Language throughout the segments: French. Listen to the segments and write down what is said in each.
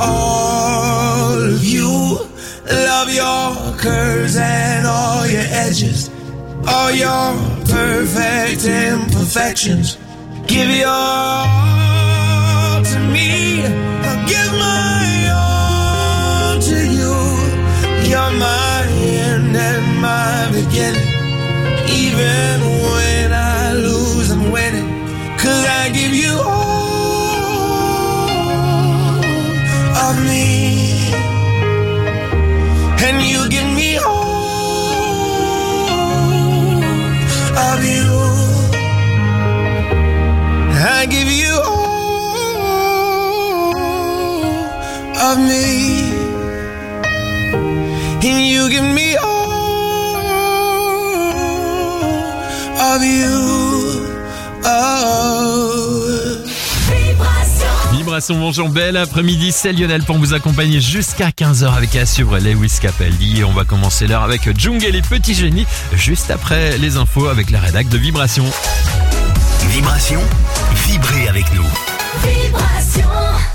all of you. Love your curves and all your edges, all your perfect imperfections. Give your all to me, I'll give my all to you. You're my end and my beginning. Even when I lose, I'm winning. 'Cause I give you all of me, and you give me all of you. I give you all of me, and you give me all of you. Vibration, bonjour, bel après-midi, c'est Lionel pour vous accompagner jusqu'à 15h avec à suivre Lewis Capaldi. Et on va commencer l'heure avec Djung et les petits génies, juste après les infos avec la rédac de Vibration. Vibration, vibrez avec nous. Vibration.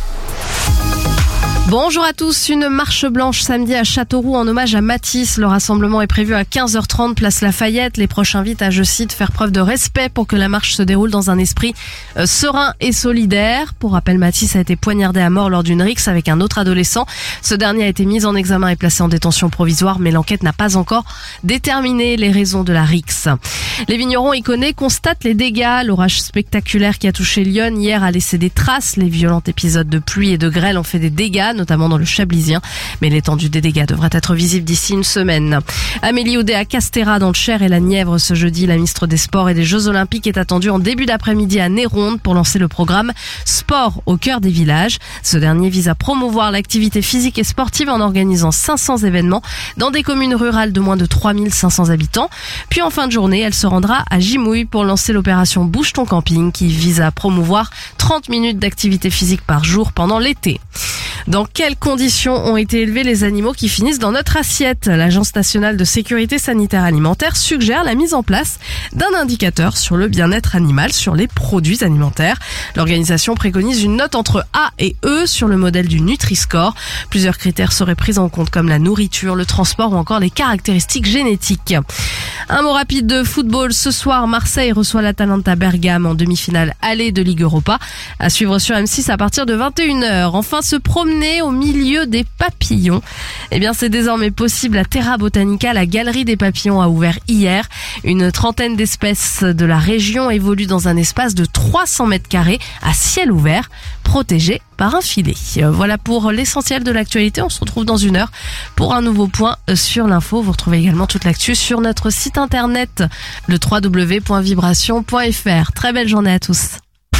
Bonjour à tous, une marche blanche samedi à Châteauroux en hommage à Matisse. Le rassemblement est prévu à 15h30 place Lafayette. Les proches invitent à, je cite, faire preuve de respect pour que la marche se déroule dans un esprit serein et solidaire. Pour rappel, Matisse a été poignardé à mort lors d'une rixe avec un autre adolescent. Ce dernier a été mis en examen et placé en détention provisoire, mais l'enquête n'a pas encore déterminé les raisons de la rixe. Les vignerons iconés constatent les dégâts. L'orage spectaculaire qui a touché Lyon hier a laissé des traces. Les violents épisodes de pluie et de grêle ont fait des dégâts, notamment dans le Chablisien, mais l'étendue des dégâts devrait être visible d'ici une semaine. Amélie Oudéa Castéra dans le Cher et la Nièvre ce jeudi. La ministre des Sports et des Jeux Olympiques est attendue en début d'après-midi à Néronde pour lancer le programme Sport au cœur des villages. Ce dernier vise à promouvoir l'activité physique et sportive en organisant 500 événements dans des communes rurales de moins de 3500 habitants. Puis en fin de journée, elle se rendra à Gimouille pour lancer l'opération Bouge ton camping qui vise à promouvoir 30 minutes d'activité physique par jour pendant l'été. Dans quelles conditions ont été élevés les animaux qui finissent dans notre assiette? L'Agence nationale de sécurité sanitaire alimentaire suggère la mise en place d'un indicateur sur le bien-être animal sur les produits alimentaires. L'organisation préconise une note entre A et E sur le modèle du Nutri-Score. Plusieurs critères seraient pris en compte comme la nourriture, le transport ou encore les caractéristiques génétiques. Un mot rapide de football. Ce soir, Marseille reçoit l'Atalanta Bergame en demi-finale aller de Ligue Europa. À suivre sur M6 à partir de 21h. Enfin, se promener au milieu des papillons. Eh bien, c'est désormais possible à Terra Botanica. La galerie des papillons a ouvert hier. Une trentaine d'espèces de la région évoluent dans un espace de 300 mètres carrés à ciel ouvert, protégé par un filet. Voilà pour l'essentiel de l'actualité. On se retrouve dans une heure pour un nouveau point sur l'info. Vous retrouvez également toute l'actu sur notre site internet, le www.vibration.fr. Très belle journée à tous.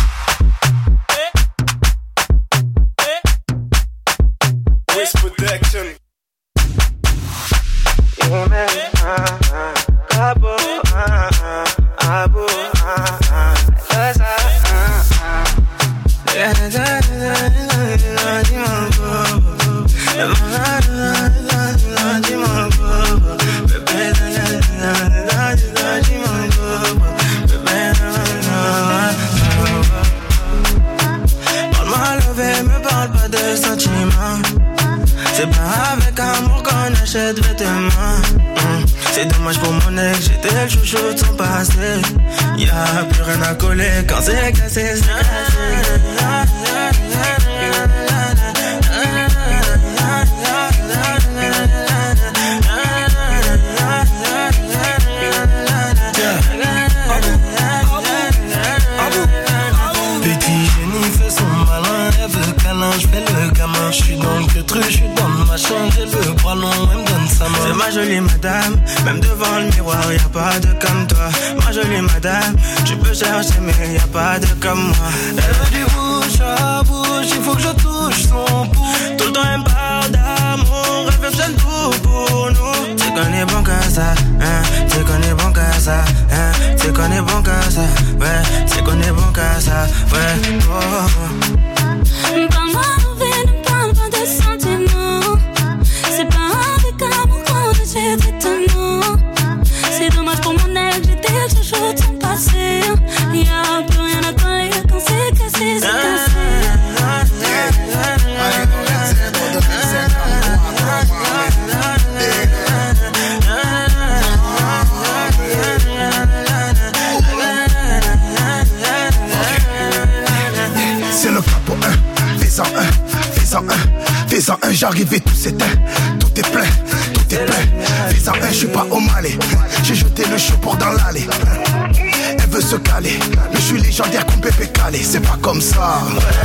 C'est pas avec amour qu'on achète vêtements. C'est dommage pour mon ex, j'étais le chouchou de son passé. Y'a plus rien à coller quand c'est cassé, c'est cassé. Petit génie fait son malin, elle veut câlin, j'fais le gamin. J'suis dans le truc, j'suis dans ma chambre, j'ai le bras long, elle me donne sa main. C'est ma jolie madame, même devant le miroir, y'a pas de comme toi. Ma jolie madame, tu peux chercher mais y'a pas de comme moi. Elle veut du bouche à bouche, il faut que je touche son pouce. Tout le temps elle me parle d'amour, elle fait jeune tout pour nous. C'est qu'on est bon qu'à ça, hein, c'est qu'on est bon qu'à ça, hein, c'est qu'on est bon qu'à ça, ouais, c'est qu'on est bon qu'à ça, ouais, oh. Parle-moi d'envie, ne parle pas de sentiments. C'est pas avec amour qu'on achète étonnant. C'est dommage pour mon ex, j'étais le chouchou de son passé. Y'a plus rien à coller quand c'est cassé, c'est cassé. le capot 1, fais-en un, fais-en un, j'arrive et tout s'éteint. Tout est plein, fais-en un, je suis pas au Malais. J'ai jeté le show pour dans l'allée. Elle veut se caler, mais je suis légendaire comme Pépé Calé. C'est pas comme ça.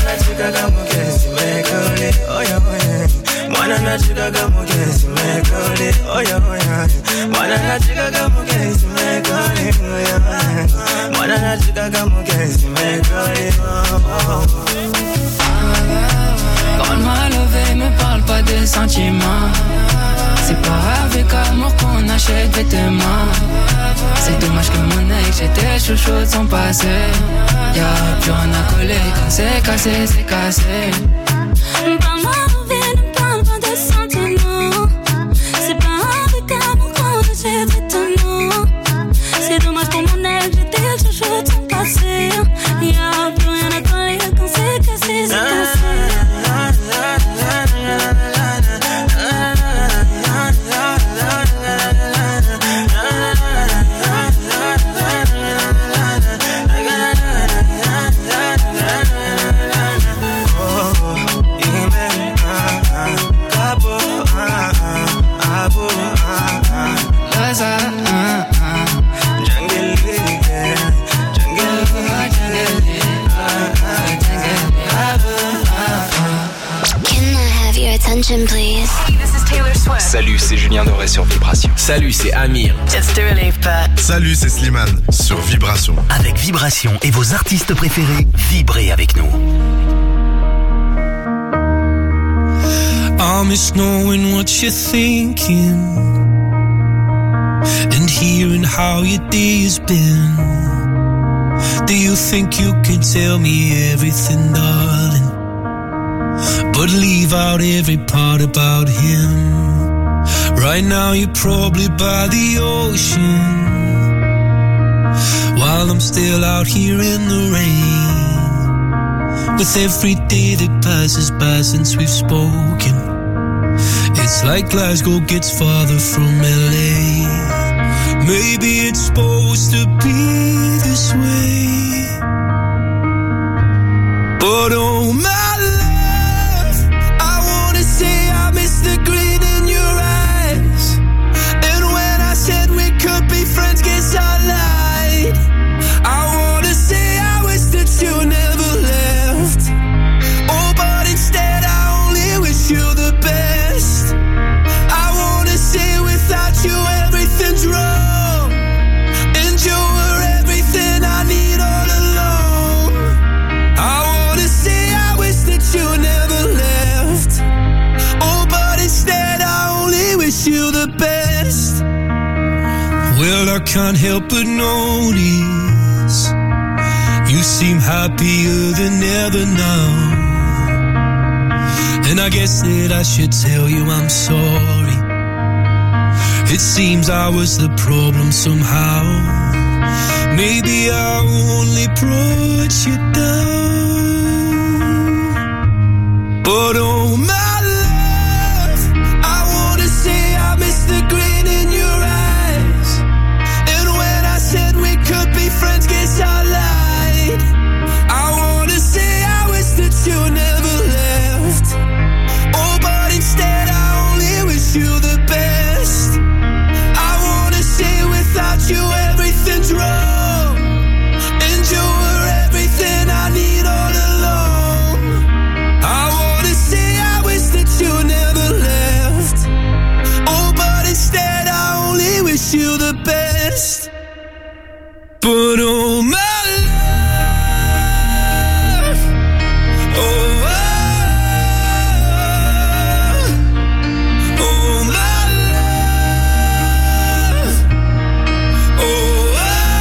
Quand m'a levé, me parle pas de sentiments. C'est pas avec amour qu'on achète vêtements. C'est dommage que mon ex, j'étais chouchou de son passé. Y'a plus rien à coller, quand c'est cassé, c'est cassé. Parle-moi de vie, ne parle pas de sentiments. C'est pas avec amour qu'on achète vêtements. C'est dommage pour mon ex, j'étais chouchou de son passé. Y'a plus rien à coller, quand c'est cassé, c'est cassé. Please. This is Taylor Swift. Salut, c'est Julien Doré sur Vibration. Salut, c'est Amir. It's Dua Lipa. Salut, c'est Slimane sur Vibration. Avec Vibration et vos artistes préférés, vibrez avec nous. I miss knowing what you're thinking and hearing how your day has been. Do you think you can tell me everything, darling? But leave out every part about him. Right now you're probably by the ocean, while I'm still out here in the rain. With every day that passes by since we've spoken, it's like Glasgow gets farther from LA. Maybe it's supposed to be this way, but oh my the grin in your eyes, and when I said we could be friends, guess I lied. I wanna say I wish that you never left. Oh, but instead I only wish you the best. I wanna say without you everything's wrong, and you were everything I need all along. I wanna say I wish that you never left. Instead, I only wish you the best. Well, I can't help but notice you seem happier than ever now. And I guess that I should tell you I'm sorry. It seems I was the problem somehow. Maybe I only brought you down. But oh my the grin in your eyes, and when I said we could be friends, guess I lied. I wanna say I wish that you never left. Oh, but instead I only wish you the best. I wanna say without you everything's wrong, and you were everything I need all along. I wanna say I wish that you never left. Instead, I only wish you the best. But oh my love, oh, oh my love, oh,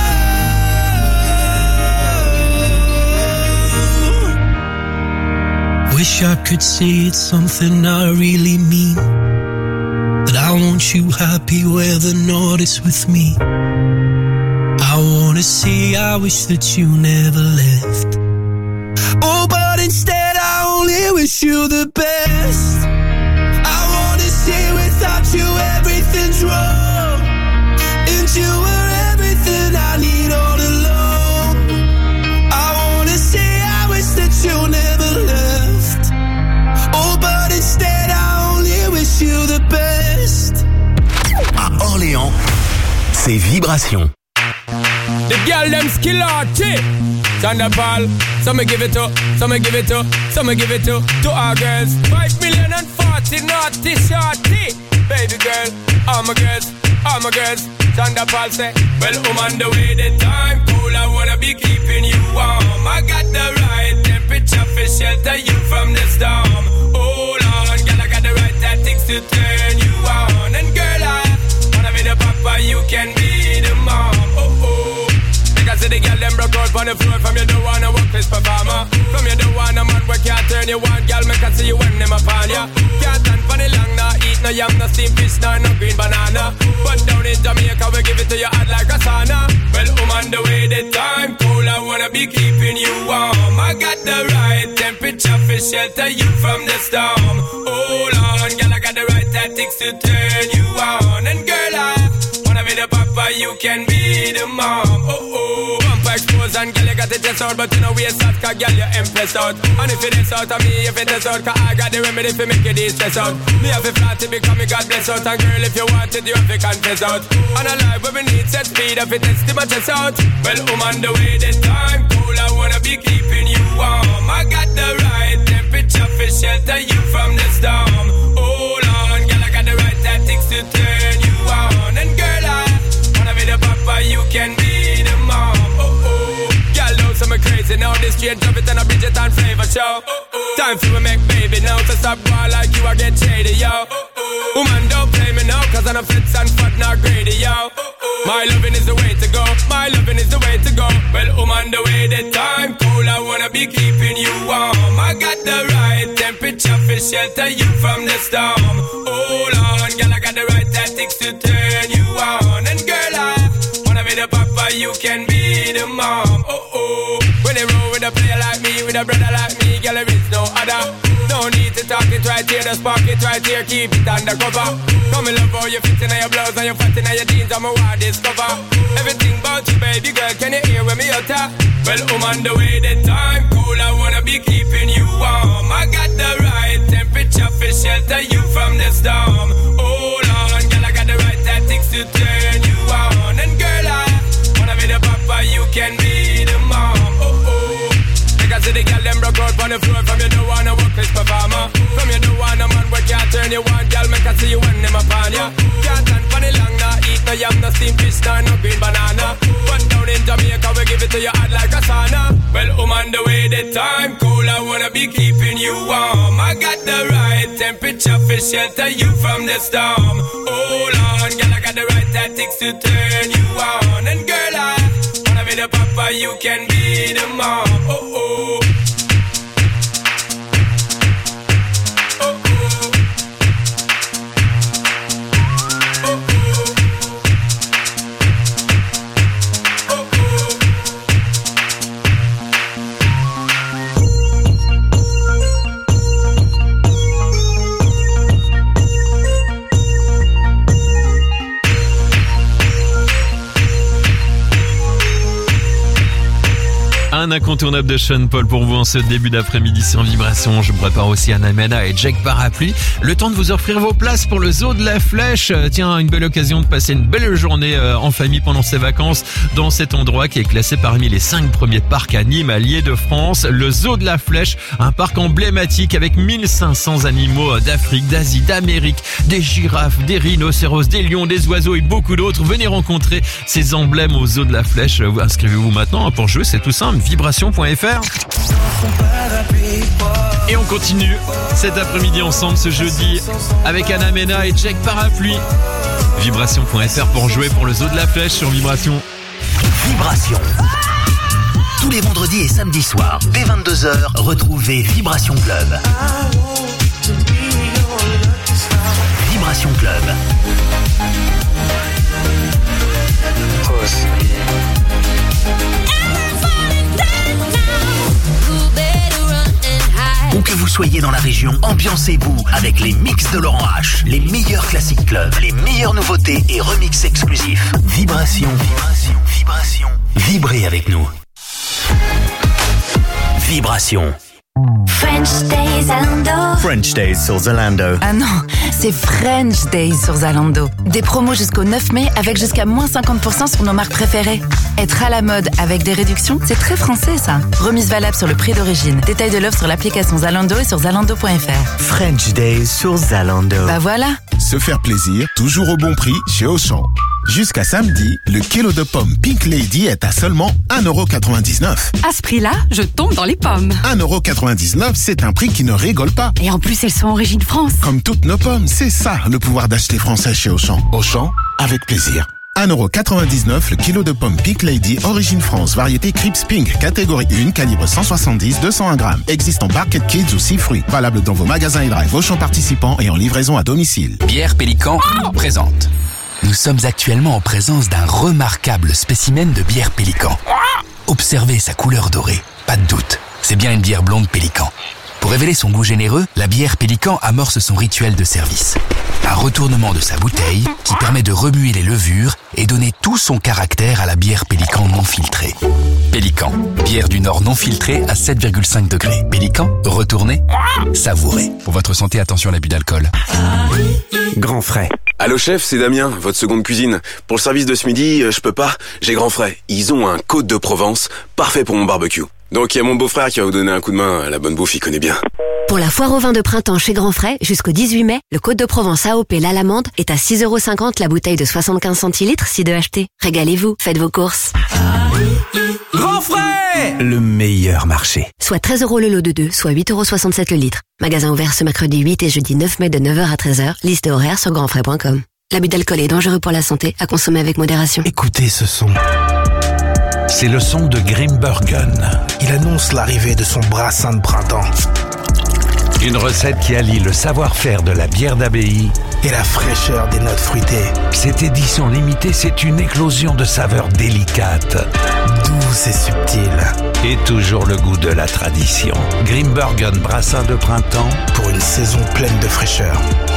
wish I could say it's something I really mean. That I want you happy where the north is with me. I wanna say I wish that you never left. Oh, but instead I only wish you the best. I wanna say without you everything's wrong, and you were everything I need all along. I wanna say I wish that you never C'est Vibration. The girl them skill arty. Thunderball, some me give it to, some me give it to, some me give it to our girls. 5,040,000 naughty shorty. Baby girl, all my girls, all my girls. Thunderball say, well, on the way the time cool, I wanna be keeping you warm. I got the right temperature for shelter you from the storm. Hold on, girl, I got the right tactics to turn you on. And girl, I wanna be the papa, you can be the mom. Because the girl them broke out on the floor. From you don't wanna work this performer. From you don't wanna man where can't turn you on. Girl, make I see you when them upon ya. Can't stand for the long, nah eat no yam, no steamed fish, no green banana. But down in Jamaica we give it to you hot like a sauna. Well, on the way the time cool, I wanna be keeping you warm. I got the right temperature for shelter you from the storm. Hold on, girl, I got the right tactics to turn you on. And girl, I wanna be the papa, you can be the mom. Bumper expose and girl, you got the test out, but you know we out, cause girl, you impressed out. And if it is out of me, if it is out, cause I got the remedy for make it stress out. Me have a flat to become a God bless out. And girl, if you want it, you have to confess out. And a life where we need set speed, if it is to my chest out. Well, on the way the time cool, I wanna be keeping you warm. I got the right temperature for shelter you from the storm. Hold on, girl, I got the right tactics to turn you on. And girl, I wanna be the papa, you can be the mom. Girl, know some crazy now. This straight drop it and a Bridget and Flavor show. Time for me make baby now. To stop ball like you, I get shady, yo. Woman, don't play me now, cause I'm a fits and fat, not greedy, yo. My loving is the way to go. My loving is the way to go. Well, on the way the time cool, I wanna be keeping you warm. I got the right temperature for shelter you from the storm. Hold on, girl, I got the right tactics to turn you on. And girl, I wanna be the papa, you can be the mom. When they roll with a player like me, with a brother like me, girl, there is no other. No need to talk it right here, just spark it right here, keep it undercover. Come and love how you fit in your blouse and you fat in your jeans, I'm a wild discover. Everything about you, baby girl, can you hear when me utter? Well, on the way the time cool, I wanna be keeping you warm. I got the right temperature for shelter you from the storm. Hold on, girl, I got the right tactics to turn you on. And girl, I wanna be the papa, you can be the mom. Because the girl them broke out on the floor. From you don't wanna work this performer. From you don't wanna man where can't turn you on. Girl, make I see you when them upon ya. Can't stand for the long, nah eat no yam, no steamed fish, no green banana. But down in Jamaica we give it to you hot like a sauna. Well, on the way the time cool, I wanna be keeping you warm. I got the right temperature for shelter you from the storm. Hold on, girl, I got the right tactics to turn you on. And girl, I wanna be the papa, you can be the mom. Un incontournable de Sean Paul pour vous en ce début d'après-midi sur Vibration. Je me prépare aussi Anna Mena et Jack Parapluie. Le temps de vous offrir vos places pour le Zoo de la Flèche. Tiens, une belle occasion de passer une belle journée en famille pendant ses vacances dans cet endroit qui est classé parmi les 5 premiers parcs animaliers de France. Le Zoo de la Flèche, un parc emblématique avec 1500 animaux d'Afrique, d'Asie, d'Amérique, des girafes, des rhinocéros, des lions, des oiseaux et beaucoup d'autres. Venez rencontrer ces emblèmes au Zoo de la Flèche. Inscrivez-vous maintenant pour jouer, c'est tout simple. Vibration.fr. Et on continue cet après-midi ensemble ce jeudi avec Anna Mena et Jack Parapluie. Vibration.fr pour jouer pour le Zoo de la Flèche sur Vibration. Vibration. Tous les vendredis et samedis soirs, dès 22h, retrouvez Vibration Club. Vibration Club. Où que vous soyez dans la région, ambiancez-vous avec les mix de Laurent H. Les meilleurs classiques clubs, les meilleures nouveautés et remix exclusifs. Vibration, vibration, vibration. Vibrez avec nous. Vibration. French Days Zalando. French Days sur Zalando. Ah non, c'est French Days sur Zalando. Des promos jusqu'au 9 mai avec jusqu'à moins 50% sur nos marques préférées. Être à la mode avec des réductions, c'est très français ça. Remise valable sur le prix d'origine. Détail de l'offre sur l'application Zalando et sur zalando.fr. French Days sur Zalando. Bah voilà. Se faire plaisir, toujours au bon prix chez Auchan. Jusqu'à samedi, le kilo de pommes Pink Lady est à seulement 1,99€. À ce prix-là, je tombe dans les pommes. 1,99€, c'est un prix qui ne rigole pas. Et en plus, elles sont origine France. Comme toutes nos pommes, c'est ça le pouvoir d'acheter français chez Auchan. Auchan, avec plaisir. 1,99€ le kilo de pommes Pink Lady, origine France, variété Crips Pink, catégorie 1, calibre 170-201 grammes. Existe en Barquette Kids ou 6 fruits. Valable dans vos magasins et drive Auchan participants et en livraison à domicile. Bière Pélican présente. Nous sommes actuellement en présence d'un remarquable spécimen de bière Pélican. Observez sa couleur dorée. Pas de doute, c'est bien une bière blonde Pélican. Pour révéler son goût généreux, la bière Pélican amorce son rituel de service. Un retournement de sa bouteille qui permet de remuer les levures et donner tout son caractère à la bière Pélican non filtrée. Pélican, bière du Nord non filtrée à 7,5 degrés. Pélican, retournez, savourez. Pour votre santé, attention à l'abus d'alcool. Grand frais. Allô chef, c'est Damien, votre seconde cuisine. Pour le service de ce midi, je peux pas, j'ai Grand Frais. Ils ont un Côte de Provence, parfait pour mon barbecue. Donc il y a mon beau-frère qui va vous donner un coup de main, la bonne bouffe, il connaît bien. Pour la foire au vin de printemps chez Grand Frais, jusqu'au 18 mai, le Côte de Provence AOP l'Alamande est à 6,50€ la bouteille de 75 centilitres si de acheter. Régalez-vous, faites vos courses. Grand frais, le meilleur marché. Soit 13€ le lot de 2, soit 8,67€ le litre. Magasin ouvert ce mercredi 8 et jeudi 9 mai de 9h à 13h. Liste et horaire sur grandfrais.com. L'abus d'alcool est dangereux pour la santé, à consommer avec modération. Écoutez ce son. C'est le son de Grimbergen. Il annonce l'arrivée de son brassin de printemps. Une recette qui allie le savoir-faire de la bière d'abbaye et la fraîcheur des notes fruitées. Cette édition limitée, c'est une éclosion de saveurs délicates, douces et subtiles. Et toujours le goût de la tradition. Grimbergen brassin de printemps pour une saison pleine de fraîcheur.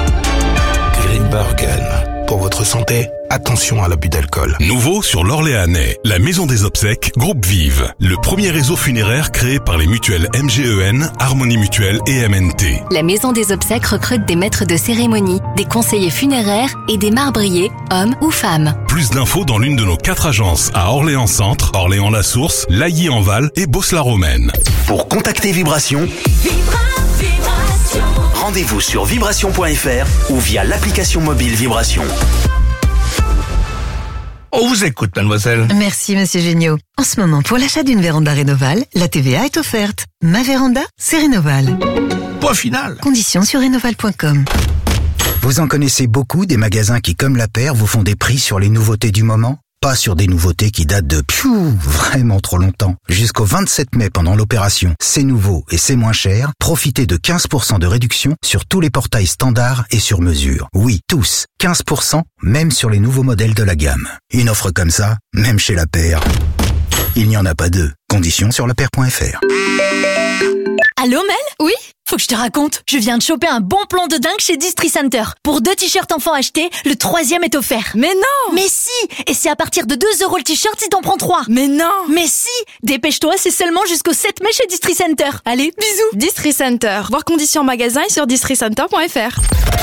Grimbergen. Pour votre santé, attention à l'abus d'alcool. Nouveau sur l'Orléanais, la Maison des Obsèques Groupe Vive. Le premier réseau funéraire créé par les mutuelles MGEN, Harmonie Mutuelle et MNT. La Maison des Obsèques recrute des maîtres de cérémonie, des conseillers funéraires et des marbriers, hommes ou femmes. Plus d'infos dans l'une de nos 4 agences à Orléans-Centre, Orléans-la-Source, Lailly-en-Val et Beauce-la-Romaine. Pour contacter Vibration, rendez-vous sur vibration.fr ou via l'application mobile Vibration. On vous écoute, mademoiselle. Merci, monsieur Géniaud. En ce moment, pour l'achat d'une véranda Rénoval, la TVA est offerte. Ma véranda, c'est Rénoval. Point final. Conditions sur rénoval.com. Vous en connaissez beaucoup des magasins qui, comme La Paire, vous font des prix sur les nouveautés du moment? Pas sur des nouveautés qui datent de vraiment trop longtemps. Jusqu'au 27 mai pendant l'opération C'est nouveau et c'est moins cher, profitez de 15% de réduction sur tous les portails standards et sur mesure. Oui, tous. 15%, même sur les nouveaux modèles de la gamme. Une offre comme ça, même chez La Paire. Il n'y en a pas deux. Conditions sur lapaire.fr. Allô Mel? Oui? Faut que je te raconte. Je viens de choper un bon plan de dingue chez Distri Center. Pour 2 t-shirts enfants achetés, le 3e est offert. Mais non! Mais si! Et c'est à partir de 2€ le t-shirt si t'en prends 3. Mais non! Mais si! Dépêche-toi, c'est seulement jusqu'au 7 mai chez Distri Center. Allez, bisous! Distri Center. Voir conditions en magasin et sur districenter.fr.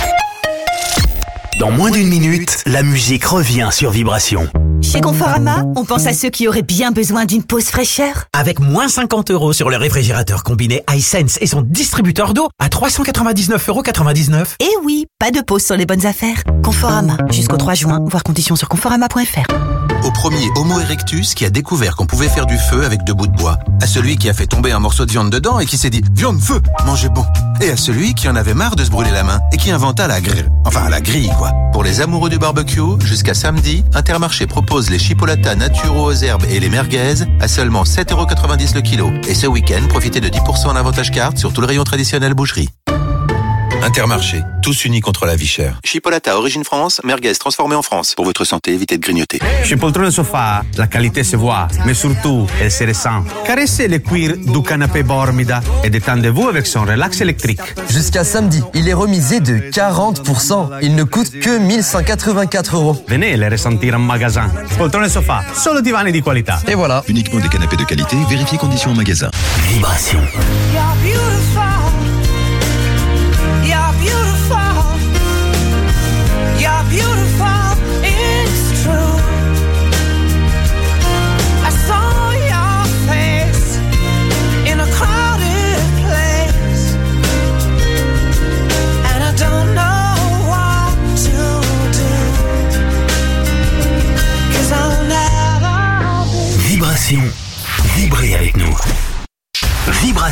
Dans moins d'une minute, la musique revient sur Vibration. Chez Conforama, on pense à ceux qui auraient bien besoin d'une pause fraîcheur. Avec moins 50€ sur le réfrigérateur combiné iSense et son distributeur d'eau à 399,99€. Et oui, pas de pause sur les bonnes affaires. Conforama, jusqu'au 3 juin, voir conditions sur conforama.fr. Au premier Homo erectus qui a découvert qu'on pouvait faire du feu avec 2 bouts de bois. À celui qui a fait tomber un morceau de viande dedans et qui s'est dit « Viande, feu, mangez bon ». Et à celui qui en avait marre de se brûler la main et qui inventa la grille. Enfin, la grille, quoi. Pour les amoureux du barbecue, jusqu'à samedi, Intermarché propose les chipolatas naturaux aux herbes et les merguez à seulement 7,90€ le kilo. Et ce week-end, profitez de 10% en avantage carte sur tout le rayon traditionnel boucherie. Intermarché, tous unis contre la vie chère. Chipolata origine France, merguez transformée en France. Pour votre santé, évitez de grignoter. Chez Poltrone Sofa, la qualité se voit, mais surtout, elle se ressent. Caressez le cuir du canapé Bormida et détendez-vous avec son relax électrique. Jusqu'à samedi, il est remisé de 40%. Il ne coûte que 1184€. Venez les ressentir en magasin. Poltrone Sofa, solo divani di qualità. Et voilà. Uniquement des canapés de qualité, vérifiez conditions en magasin. Vibration.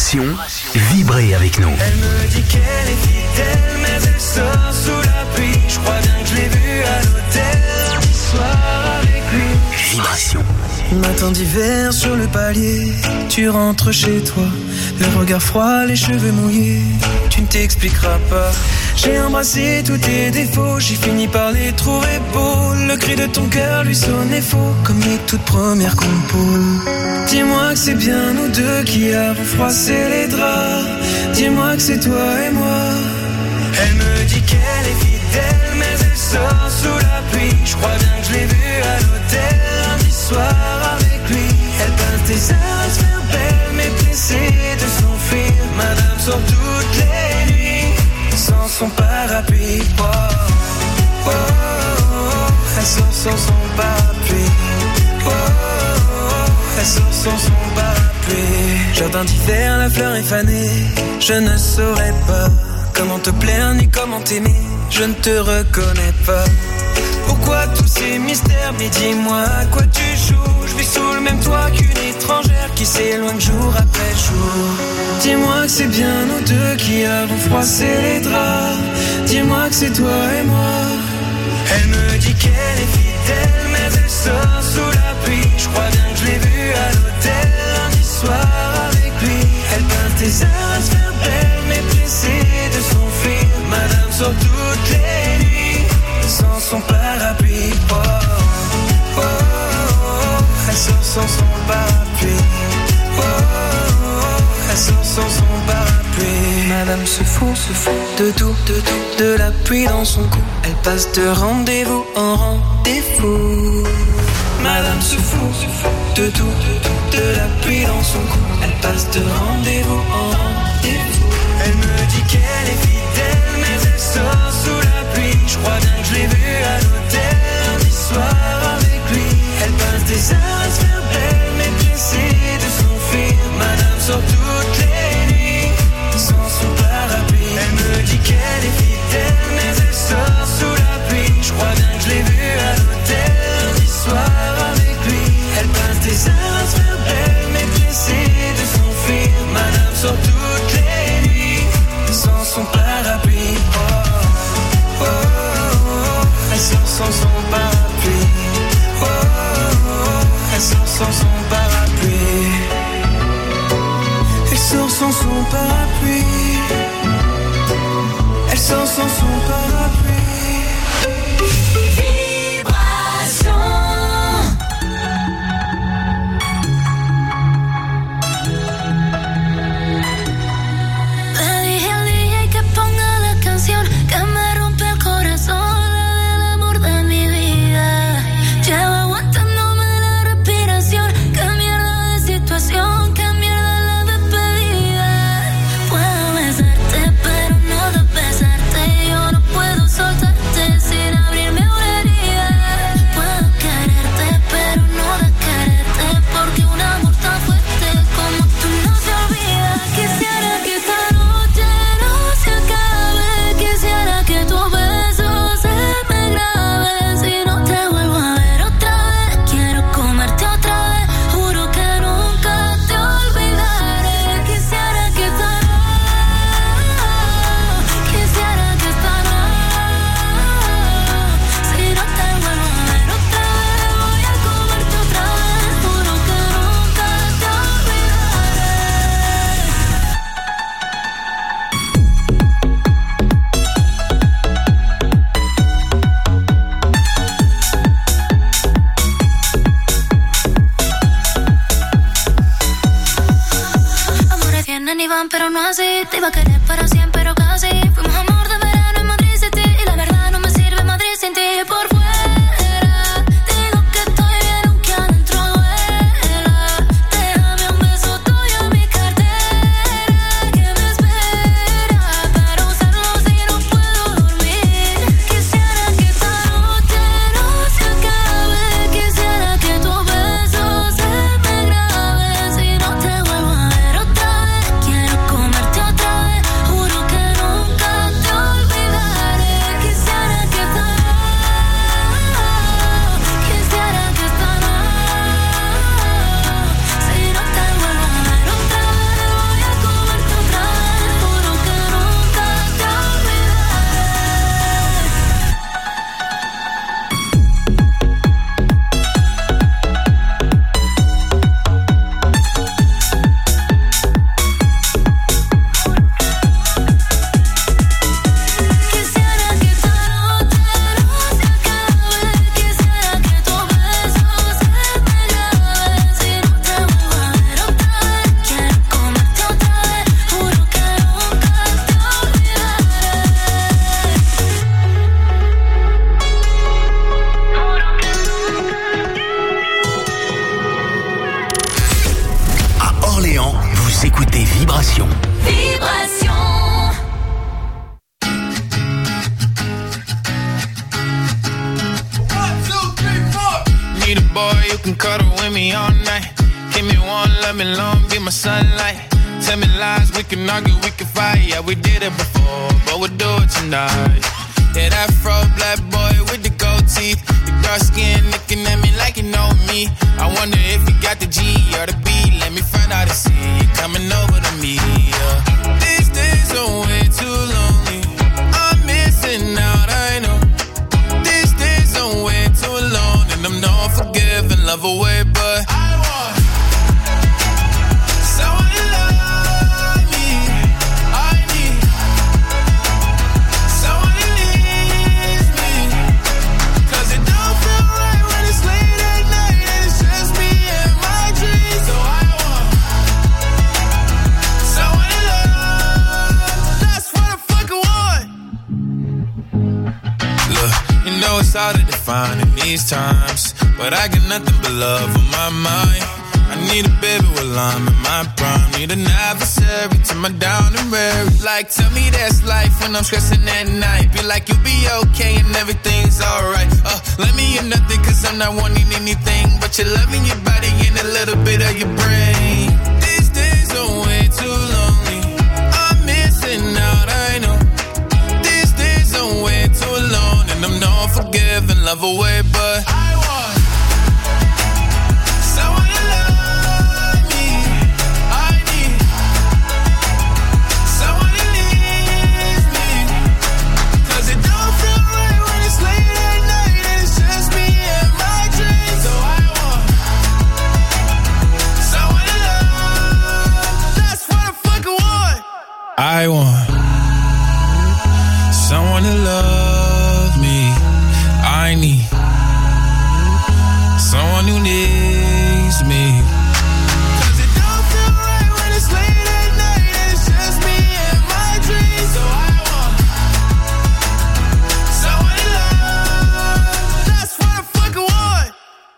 Vibration, vibrez avec nous. Elle me dit qu'elle est fidèle, mais elle sort sous la pluie. Je crois bien que je l'ai vue à l'hôtel lundi soir avec lui. Vibration. Matin d'hiver sur le palier, tu rentres chez toi, le regard froid, les cheveux mouillés, tu ne t'expliqueras pas. J'ai embrassé tous tes défauts, j'ai fini par les trouver beaux. Le cri de ton cœur lui sonnait faux, comme les toutes premières compos. Dis-moi que c'est bien nous deux qui avons froissé les draps. Dis-moi que c'est toi et moi. Elle me dit qu'elle est fidèle, mais elle sort sous la pluie. Je crois bien que je l'ai vue à l'hôtel lundi soir avec lui. Elle pince des heures à se faire belle, mais pressée de s'enfuir. Madame sort toutes les nuits sans son parapluie. Oh, oh, oh, elle sort sans son parapluie. Oh, oh, elle sort sans son parapluie. Jardin d'hiver, la fleur est fanée. Je ne saurais pas comment te plaire ni comment t'aimer. Je ne te reconnais pas. Pourquoi tous ces mystères? Mais dis-moi à quoi tu joues. Je vis sous le même toit qu'une étrangère qui s'éloigne jour après jour. Dis-moi que c'est bien nous deux qui avons froissé les draps. Dis-moi que c'est toi et moi. Elle me dit qu'elle est fidèle, mais elle sort sous la pluie. Je crois bien que je l'ai vue à l'hôtel lundi soir avec lui. Elle pince des heures à se faire belle, mais pressée de s'enfuir. Madame sort toutes les nuits sans son parapluie. Oh, oh, oh, oh, elle sort sans son parapluie. Oh, oh, oh, elle sort sans son parapluie. Madame se fout de tout, de la pluie dans son cou. Elle passe de rendez-vous en rendez-vous. Madame se fout de tout, de la pluie dans son cou. Elle passe de rendez-vous en rendez-vous. Elle me dit qu'elle est fidèle, mais elle sort sous la pluie. Je crois bien que je l'ai vue à l'hôtel lundi soir avec lui. Elle passe des heures à se faire belle, mais pressée de s'enfuir. Madame sort toutes les nuits sans son parapluie. Elle me dit qu'elle est fidèle, mais elle sort sous la pluie. Je crois bien que je l'ai vue à l'hôtel lundi soir avec lui. Elle passe des heures à se faire belle, mais pressée de s'enfuir. Madame sort toutes les nuits sans son parapluie. Oh, oh, oh, oh, elle sort sans son parapluie. Oh, oh, oh, elle sort sans son parapluie. Elle sort sans son parapluie. Elle sort sans son parapluie. Pero no así, te iba a querer para siempre, pero casi. Fuimos amor de verano en Madrid City. Y la verdad no me sirve Madrid sin ti. Por fuera, digo que estoy bien aunque adentro duela. Déjame un beso tuyo en mi cartera que me espera para usarlo si no puedo dormir. Quisiera que esta noche no se acabe. Quisiera que tu beso se me grabe. Si no te vuelvo a ver otra vez, quiero comerte otra vez, juro que nunca te can cuddle with me all night. Give me one, love me long, be my sunlight. Tell me lies, we can argue, we can fight. Yeah, we did it before, but we'll do it tonight. Yeah, that fro black boy with the gold teeth. The dark skin looking at me like you know me. I wonder if you got the G or the B. Let me find out and see you coming over to me. Yeah. These days are way too lonely. I'm missing out, I know. These days are way too alone. And I'm not forgiving, love away, but I want someone to love me. I need someone to needs me. Cause it don't feel right when it's late at night and it's just me and my dreams. So I want someone to love. That's what I fucking want. Look, you know it's hard to define in these times, but I got nothing but love on my mind. I need a baby while I'm in my prime. Need an adversary to my down and weary. Like, tell me that's life when I'm stressing at night. Be like, you'll be okay and everything's alright. Let me in nothing cause I'm not wanting anything but your love in your body and a little bit of your brain. These days are way too lonely. I'm missing out, I know. These days are way too alone. And I'm not forgiving, love away, but I want someone to love me. I need someone who needs me. Cause it don't feel right when it's late at night and it's just me and my dreams. So I want someone to love. That's what I fucking want. I want someone to love me. I need someone who needs me. Cause it don't feel right when it's late at night and it's just me and my dreams. So I want someone to love. That's what I fucking want.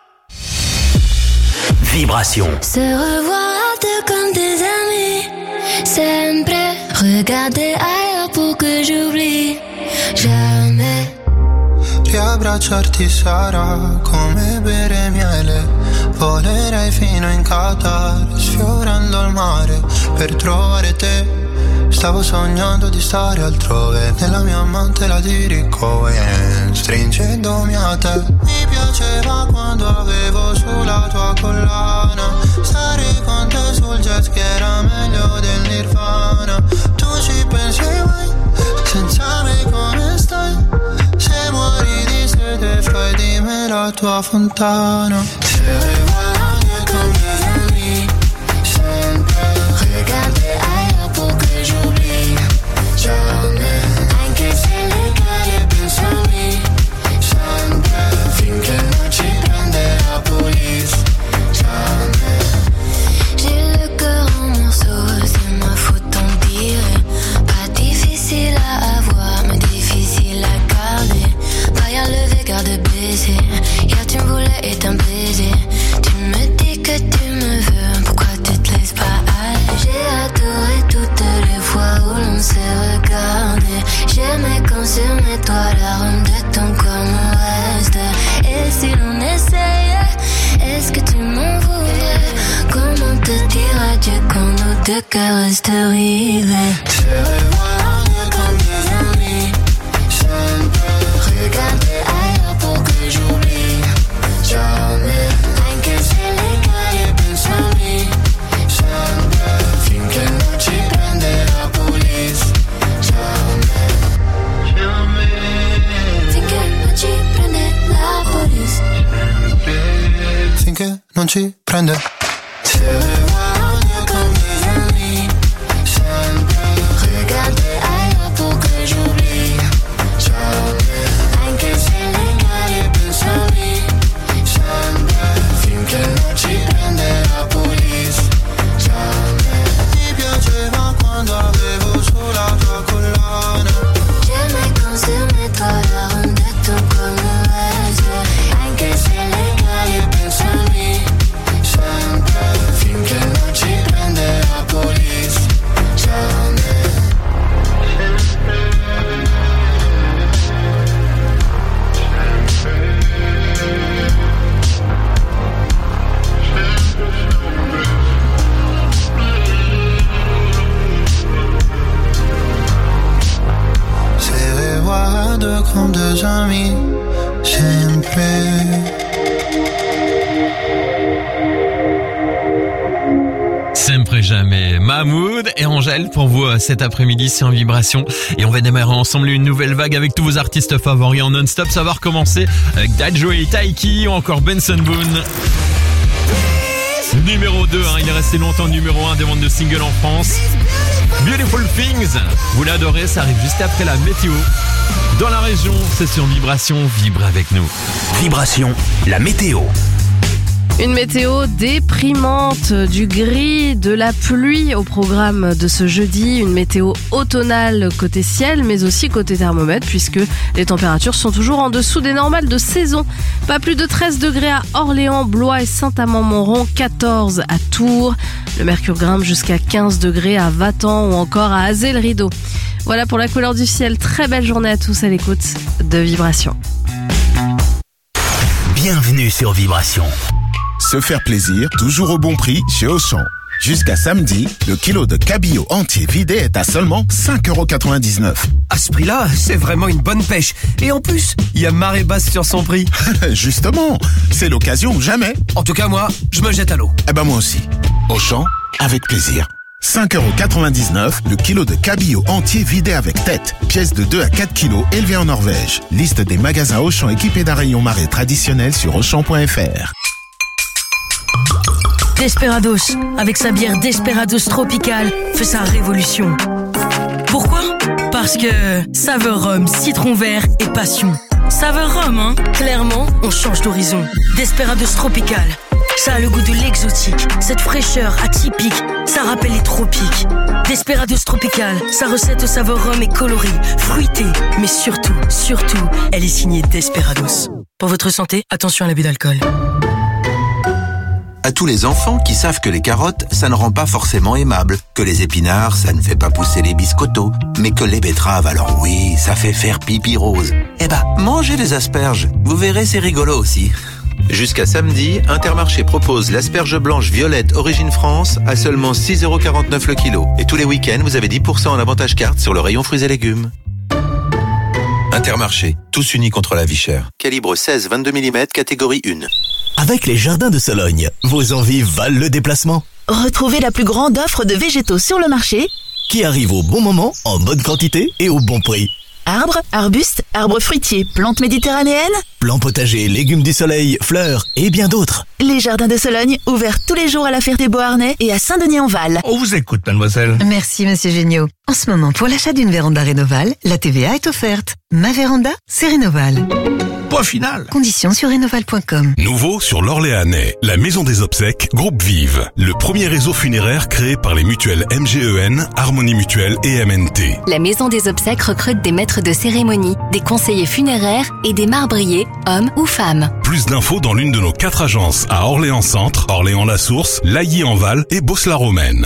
Vibration. Se revoir à deux comme des amis. Sempre regarder ailleurs pour que j'oublie. Jamais. Riabbracciarti sarà come bere miele. Volerei fino in Qatar, sfiorando il mare per trovare te. Stavo sognando di stare altrove, nella mia amante la dirico e stringendomi a te. Mi piaceva quando avevo sulla tua collana, stare con te sul jet ski era meglio del Nirvana. Tu ci pensi mai, senza me come stai? Se muori di sete fai di me la tua fontana. Se vuoi con mes amis, sempre regarder ailleurs pour que j'oublie. Jamais. Anche se le cade pensami. Sempre. Finché non ci prende la police. Jamais. J'ai le cœur en morceaux, c'est ma faute t'en dire. Pas difficile à avoir, mais difficile à garder. Paille levé, garde baiser. Hier tu me voulais et t'un baiser. Tu me dis que tu me veux, pourquoi tu te laisses pas aller? J'ai adoré toutes les fois où l'on s'est regardé. J'aimais quand sur mes toits l'arôme de ton corps me reste. Et si l'on essayait, est-ce que tu m'en voudrais? Comment te dire adieu quand nos deux cœurs restent rivés? Se revoir comme des amis, sempre regarder ailleurs pour que j'oublie. Jamais. Anche se le cade pensami. sempre finché non ci prende la police. Jamais. Finché non ci prende la police. Finché non ci prende. Se revoir comme des amis, sempre regarder ailleurs pour que j'oublie. jamais Anche se le cade pensami, sempre finché non ci prende la police. Jamais. Mi piaceva quando avevo sulla tua collana. J'aimais quand sur mes toits l'arôme de ton corps me reste. Anche se le cade pensami, sempre finché tus a mí siempre. Sempre jamais. Mahmoud et Angèle pour vous cet après-midi sur Vibration. Et on va démarrer ensemble une nouvelle vague avec tous vos artistes favoris en non-stop. Ça va recommencer avec Dadjo et Taiki ou encore Benson Boone. Numéro 2, il est resté longtemps numéro 1 des ventes de singles en France. Beautiful Things, vous l'adorez, ça arrive juste après la météo. Dans la région, c'est sur Vibration, vibre avec nous. Vibration, la météo. Une météo déprimante, du gris, de la pluie au programme de ce jeudi. Une météo automnale côté ciel, mais aussi côté thermomètre, puisque les températures sont toujours en dessous des normales de saison. Pas plus de 13 degrés à Orléans, Blois et Saint-Amand-Montrond, 14 à Tours. Le mercure grimpe jusqu'à 15 degrés à Vatan ou encore à Azay-le-Rideau. Voilà pour la couleur du ciel. Très belle journée à tous à l'écoute de Vibration. Bienvenue sur Vibration. Se faire plaisir, toujours au bon prix chez Auchan. Jusqu'à samedi, le kilo de cabillaud entier vidé est à seulement 5,99 €. À ce prix-là, c'est vraiment une bonne pêche. Et en plus, il y a marée basse sur son prix. Justement, c'est l'occasion ou jamais. En tout cas, moi, je me jette à l'eau. Eh ben moi aussi. Auchan, avec plaisir. 5,99 € le kilo de cabillaud entier vidé avec tête. Pièce de 2 à 4 kilos élevée en Norvège. Liste des magasins Auchan équipés d'un rayon marée traditionnel sur Auchan.fr. Desperados, avec sa bière Desperados Tropical, fait sa révolution. Pourquoi ? Parce que saveur rhum, citron vert et passion. Saveur rhum, hein ? Clairement, on change d'horizon. Desperados Tropical, ça a le goût de l'exotique, cette fraîcheur atypique, ça rappelle les tropiques. Desperados Tropical, sa recette au saveur rhum est colorée, fruitée, mais surtout, elle est signée Desperados. Pour votre santé, attention à l'abus d'alcool. À tous les enfants qui savent que les carottes, ça ne rend pas forcément aimable, que les épinards, ça ne fait pas pousser les biscottos, mais que les betteraves, alors oui, ça fait faire pipi rose. Eh ben, mangez les asperges, vous verrez, c'est rigolo aussi. Jusqu'à samedi, Intermarché propose l'asperge blanche violette Origine France à seulement 6,49 € le kilo. Et tous les week-ends, vous avez 10% en avantage carte sur le rayon fruits et légumes. Intermarché, tous unis contre la vie chère. Calibre 16-22 mm, catégorie 1. Avec les jardins de Sologne, vos envies valent le déplacement. Retrouvez la plus grande offre de végétaux sur le marché, qui arrive au bon moment, en bonne quantité et au bon prix. Arbres, arbustes, arbres fruitiers, plantes méditerranéennes, plants potagers, légumes du soleil, fleurs et bien d'autres. Les jardins de Sologne, ouverts tous les jours à la Ferté-Beauharnais et à Saint-Denis-en-Val. On vous écoute, mademoiselle. Merci, monsieur Géniaud. En ce moment, pour l'achat d'une véranda Rénoval, la TVA est offerte. Ma véranda, c'est Rénoval. Point final. Conditions sur rénoval.com. Nouveau sur l'Orléanais, la Maison des Obsèques Groupe Vive. Le premier réseau funéraire créé par les mutuelles MGEN, Harmonie Mutuelle et MNT. La Maison des Obsèques recrute des maîtres de cérémonie, des conseillers funéraires et des marbriers, hommes ou femmes. Plus d'infos dans l'une de nos 4 agences à Orléans Centre, Orléans-la-Source, Lailly-en-Val et Beauce-la-Romaine.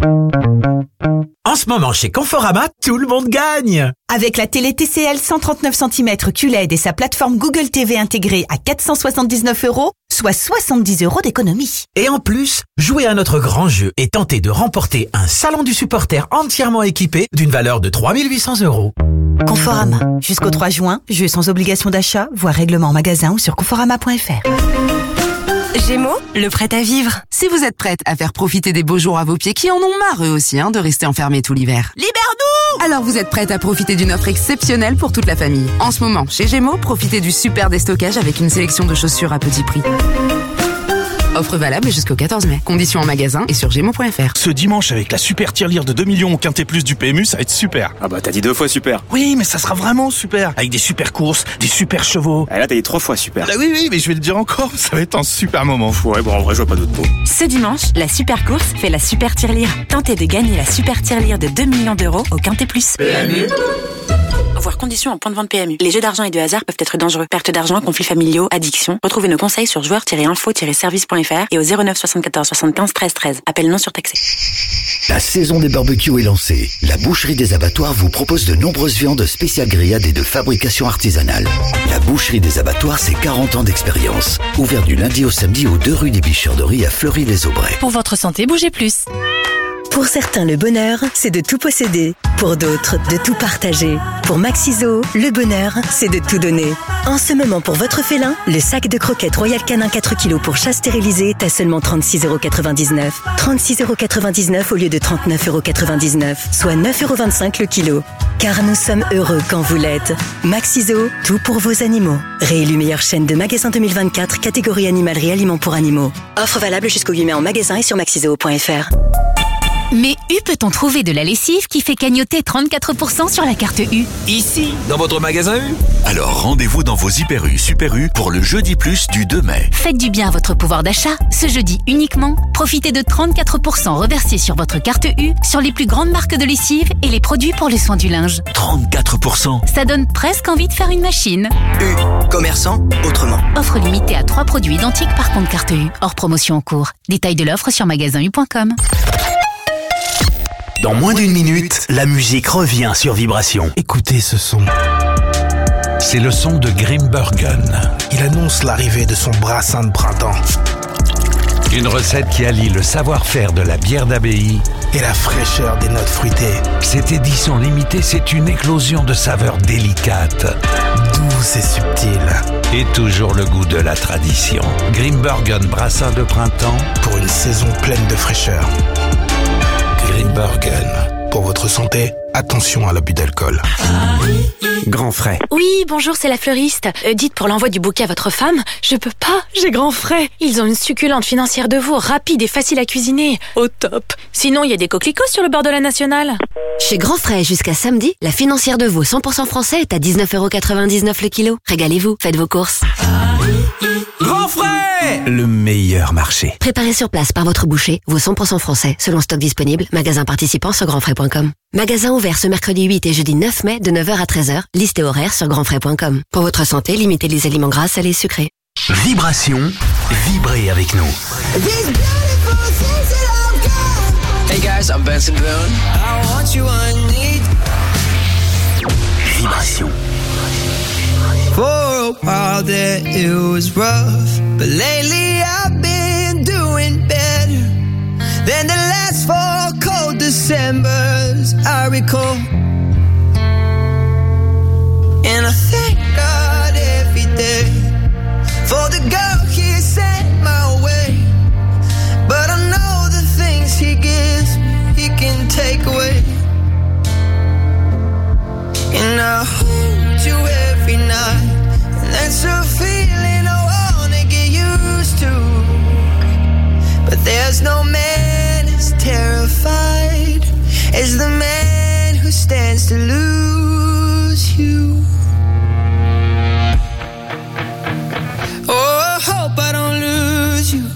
En ce moment, chez Conforama, tout le monde gagne. Avec la télé TCL 139 cm QLED et sa plateforme Google TV intégrée à 479 €, soit 70 € d'économie. Et en plus, jouez à notre grand jeu et tentez de remporter un salon du supporter entièrement équipé d'une valeur de 3 800 €. Conforama. Jusqu'au 3 juin, jeu sans obligation d'achat, voire règlement en magasin ou sur conforama.fr. Gémeaux, le prêt à vivre. Si vous êtes prête à faire profiter des beaux jours à vos pieds qui en ont marre eux aussi de rester enfermés tout l'hiver. Libère-nous! Alors vous êtes prête à profiter d'une offre exceptionnelle pour toute la famille. En ce moment, chez Gémeaux, profitez du super déstockage avec une sélection de chaussures à petit prix. Offre valable jusqu'au 14 mai. Conditions en magasin et sur Gémeaux.fr. Ce dimanche, avec la super tirelire de 2 millions au Quintet Plus du PMU, ça va être super. Ah bah t'as dit 2 fois super. Oui, mais ça sera vraiment super. Avec des super courses, des super chevaux. Ah là t'as dit 3 fois super. Ah oui, mais je vais le dire encore, ça va être un super moment. Ouais, bon en vrai je vois pas d'autres mots. Ce dimanche, la super course fait la super tirelire. Tentez de gagner la super tirelire de 2 millions € au Quintet Plus. PMU. Voir conditions en point de vente PMU. Les jeux d'argent et de hasard peuvent être dangereux. Perte d'argent, conflits familiaux, addiction. Retrouvez nos conseils sur joueurs-info-service.fr et au 09 74 75 13 13. Appel non surtaxé. La saison des barbecues est lancée. La Boucherie des Abattoirs vous propose de nombreuses viandes spéciales grillades et de fabrication artisanale. La Boucherie des Abattoirs, c'est 40 ans d'expérience. Ouvert du lundi au samedi aux 2 rue des Bicheurs de Riz à Fleury-les-Aubrais. Pour votre santé, bougez plus. Pour certains, le bonheur, c'est de tout posséder. Pour d'autres, de tout partager. Pour Maxiso, le bonheur, c'est de tout donner. En ce moment, pour votre félin, le sac de croquettes Royal Canin 4 kg pour chat stérilisé est à seulement 36,99 €. 36,99 € au lieu de 39,99 €, soit 9,25 € le kilo. Car nous sommes heureux quand vous l'êtes. Maxiso, tout pour vos animaux. Réélu meilleure chaîne de magasins 2024, catégorie animalerie aliments pour animaux. Offre valable jusqu'au 8 mai en magasin et sur maxiso.fr. Mais U peut-on trouver de la lessive qui fait cagnotter 34% sur la carte U? Ici, dans votre magasin U. Alors rendez-vous dans vos Hyper U, Super U pour le jeudi plus du 2 mai. Faites du bien à votre pouvoir d'achat. Ce jeudi uniquement, profitez de 34% reversés sur votre carte U sur les plus grandes marques de lessive et les produits pour le soin du linge. 34%. Ça donne presque envie de faire une machine. U, commerçant autrement. Offre limitée à 3 produits identiques par compte carte U. Hors promotion en cours. Détail de l'offre sur magasinu.com. Dans moins d'une minute, la musique revient sur Vibration. Écoutez ce son. C'est le son de Grimbergen. Il annonce l'arrivée de son brassin de printemps. Une recette qui allie le savoir-faire de la bière d'abbaye et la fraîcheur des notes fruitées. Cette édition limitée, c'est une éclosion de saveurs délicates, douces et subtiles. Et toujours le goût de la tradition. Grimbergen brassin de printemps pour une saison pleine de fraîcheur. Grimbergen. Pour votre santé, attention à l'abus d'alcool. Grand frais. Oui, bonjour, c'est la fleuriste. Dites pour l'envoi du bouquet à votre femme, je peux pas, j'ai grand frais. Ils ont une succulente financière de veau, rapide et facile à cuisiner. Au top. Sinon, il y a des coquelicots sur le bord de la nationale. Chez Grand Frais, jusqu'à samedi, la financière de veau 100% français est à 19,99 € le kilo. Régalez-vous, faites vos courses. Grand frais! Le meilleur marché. Préparé sur place par votre boucher, veau 100% français, selon stock disponible, magasin participant sur grandfrais.com. Magasin ouvert ce mercredi 8 et jeudi 9 mai de 9h à 13h, liste et horaire sur grandfrais.com. Pour votre santé, limitez les aliments gras, salés et sucrés. Vibration, vibrez avec nous. Hey guys, I'm Benson Boone. I want you, I need. Vibration. For a while there it was rough, but lately I've been doing better than the last 4 cold Decembers I recall. And I thank God every day for the girl He sent my way. But I know the things He gives me, He can take away. And I hold you every night, and that's a feeling I wanna get used to. But there's no man as terrified as the man who stands to lose you. Oh, I hope I don't lose you.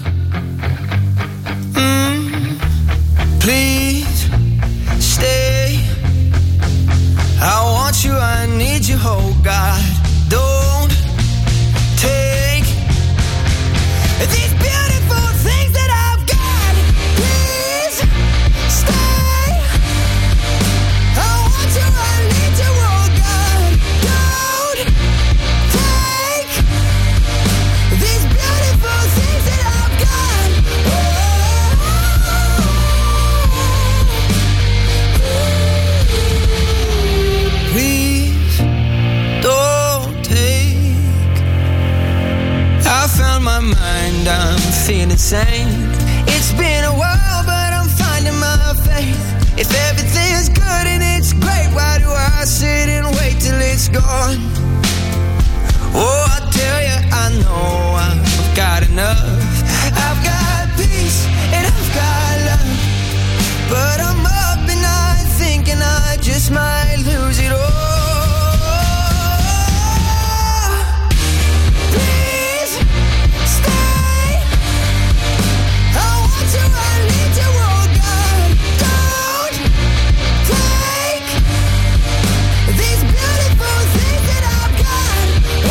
Please stay. I want you, I need you, oh God. Don't take these beautiful things that I've got. Please stay. I want you, I need you, oh God. Don't take these beautiful things that I've got. Please don't take. I found my mind, I'm feeling sane. It's been a while, but I'm finding my faith. If everything's good and it's great, why do I sit and wait till it's gone? Oh, I tell you, I know I've got enough. I've got peace and I've got love, but I'm up and I'm thinking I just might lose it all. Please stay. I want you, I need you, oh God. Don't take these beautiful things that I've got.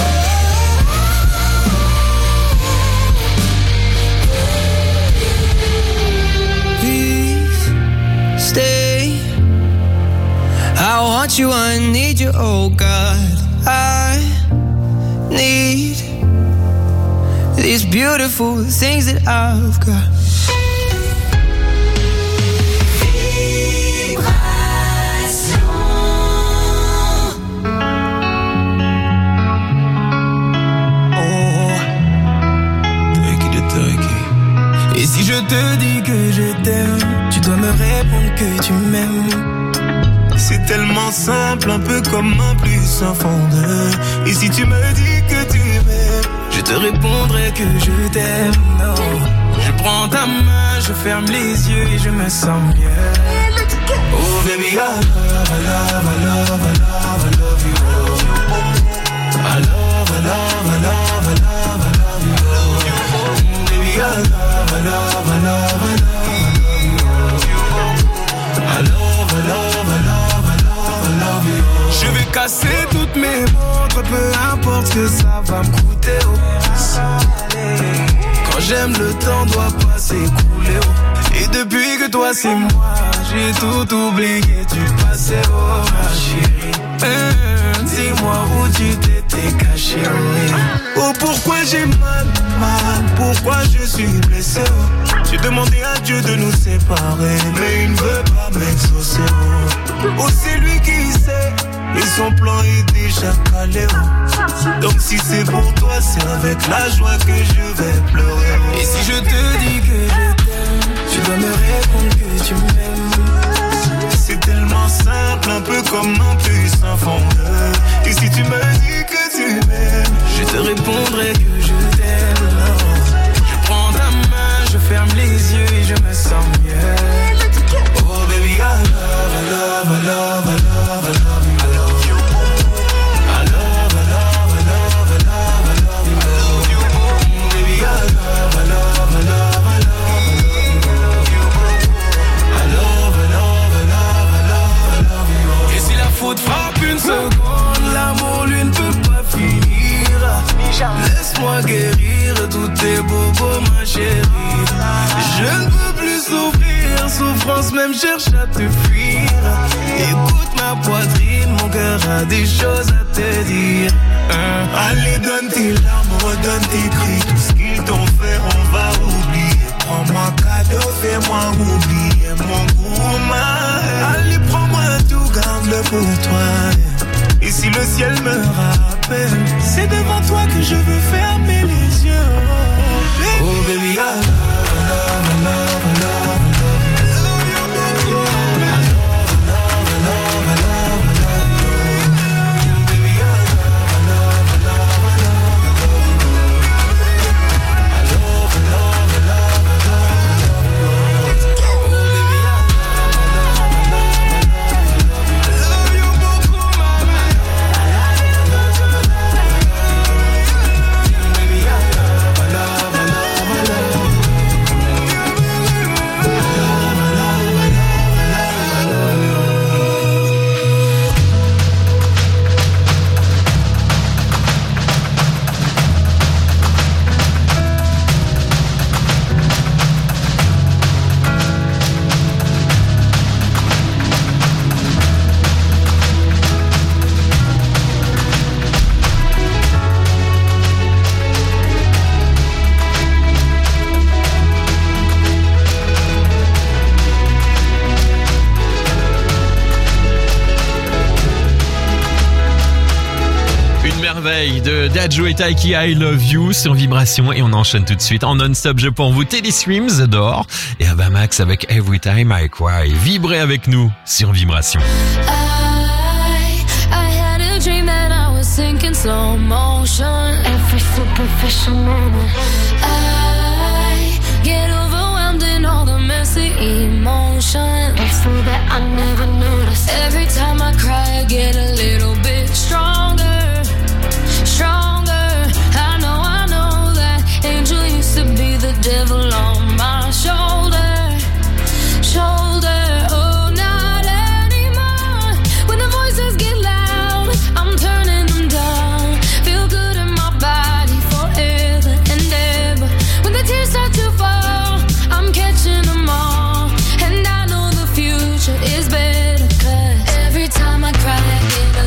Please stay. I want you, I need you, oh God. I need these beautiful things that I've got. te dis que je t'aime, tu dois me répondre que tu m'aimes. C'est tellement simple, un peu comme un plus un fondeur. Et si tu me dis que tu m'aimes, je te répondrai que je t'aime. Non. Je prends ta main, je ferme les yeux et je me sens bien. Oh baby, I love you. I love you. Baby, I love you. Je vais casser toutes mes montres, peu importe ce que ça va me coûter. Quand j'aime, le temps doit pas s'écouler. Et depuis que toi c'est moi, j'ai tout oublié du passé, oh ma chérie. Dis-moi où tu t'étais caché, oh pourquoi j'ai mal, pourquoi je suis blessé, oh. J'ai demandé à Dieu de nous séparer, mais il ne veut pas m'exaucer, oh c'est lui qui sait, et son plan est déjà calé, oh. Donc si c'est pour toi, c'est avec la joie que je vais pleurer, oh. Et si je te dis que je t'aime, tu dois me répondre que tu m'aimes. C'est tellement simple, un peu comme un puissant fondeur. Et si tu me dis que tu m'aimes, je te répondrai que je t'aime. Je prends ta main, je ferme les yeux et je me sens bien. Oh baby, I love you. Faute frappe une seconde, l'amour lui ne peut pas finir. Laisse-moi guérir tous tes bobos, ma chérie. Je ne peux plus souffrir, souffrance même cherche à te fuir. Écoute ma poitrine, mon cœur a des choses à te dire. Allez, donne tes larmes, donne tes cris. Tout ce qu'ils t'ont fait, on va oublier. Prends-moi cadeau, fais-moi oublier mon gourmand. Allez, prends-moi tout, garde-le pour toi. Et si le ciel me rappelle, c'est devant toi que je veux fermer les yeux. Oh baby, I love de Dadju et Taiki, I Love You sur Vibration, et on enchaîne tout de suite en non-stop. Je pour vous Teddy Swims d'or et Avamax avec Every Time I Cry. Vibrez avec nous sur Vibration. I had a dream that I was sinking slow motion. Every superficial moment. I get overwhelmed in all the messy emotions. It's so that I never noticed. Every time I cry, I get a little bit stronger. I know that angel used to be the devil on my shoulder. Oh, not anymore. When the voices get loud, I'm turning them down. Feel good in my body forever and ever. When the tears start to fall, I'm catching them all. And I know the future is better, 'cause every time I cry, I get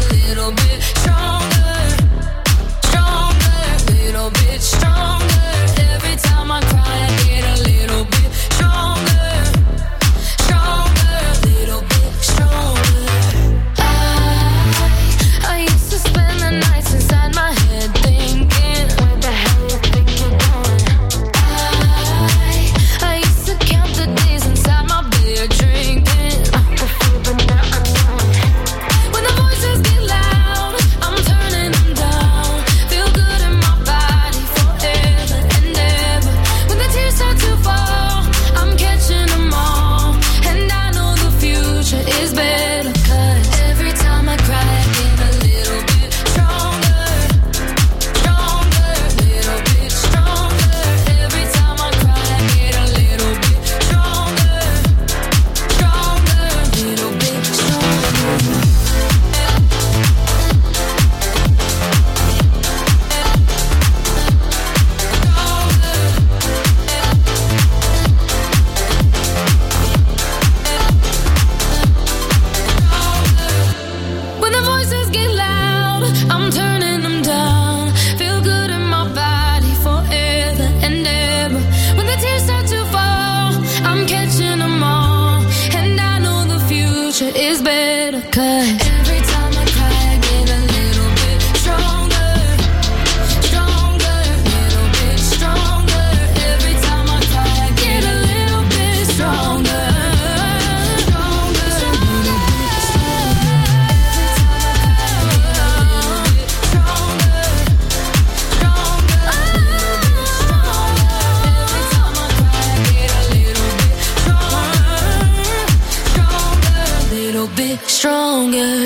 longer.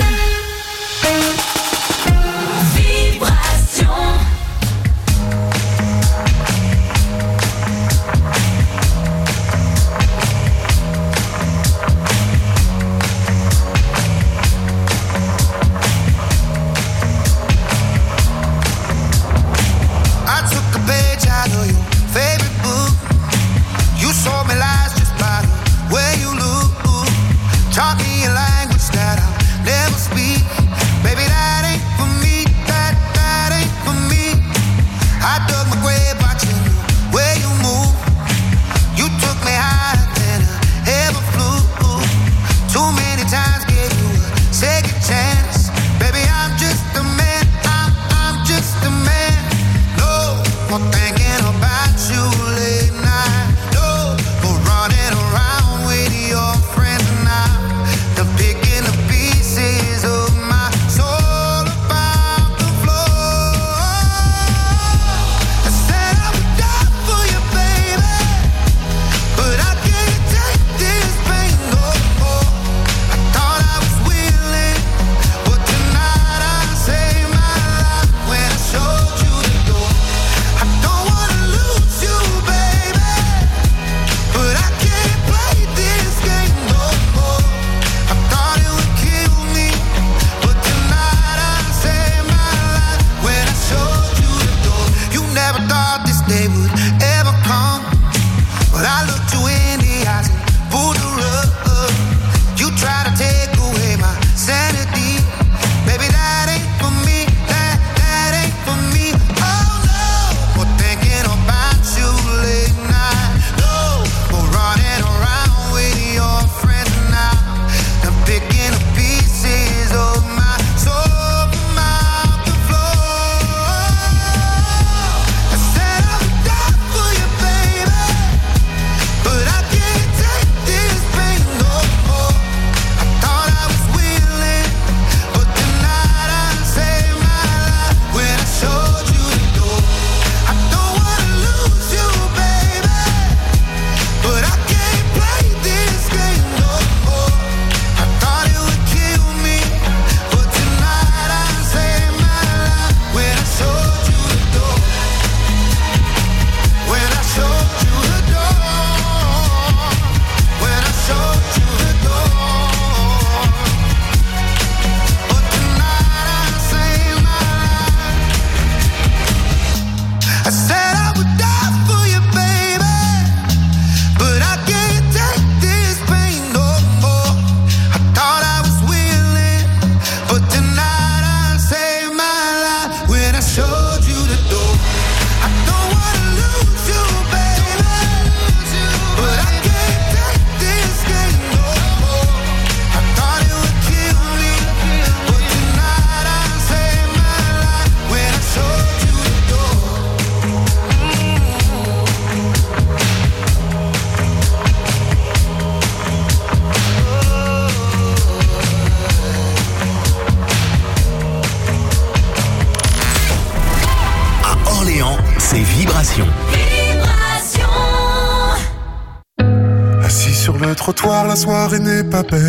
Trottoir, la soirée n'est pas belle.